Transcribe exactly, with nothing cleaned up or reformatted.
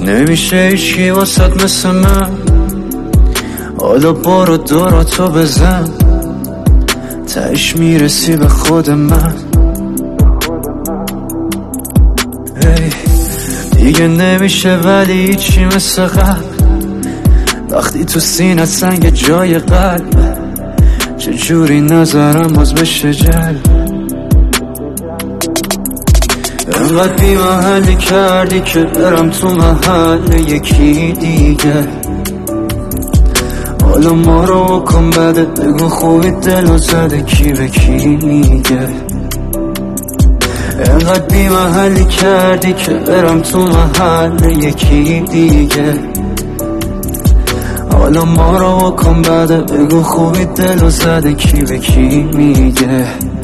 نمیشه هیچکی واسط مثل من، حالا برو دوراتو بزن، تهش میرسی به خود من. hey. دیگه نمیشه ولی هیچی مثل قبل، وقتی تو سینه سنگ جای قلب، چجوری نظرم باز بشه جلب. انقدر بی محلی کردی که برم تو محل یکی دیگه، حالا ما رو کن بده، بگو خوبی دلو زده کی به کی میگه. انقدر بی محلی کردی که برم تو محل یکی دیگه، حالا ما رو کن بده، بگو خوبی دلو زده کی به کی میگه.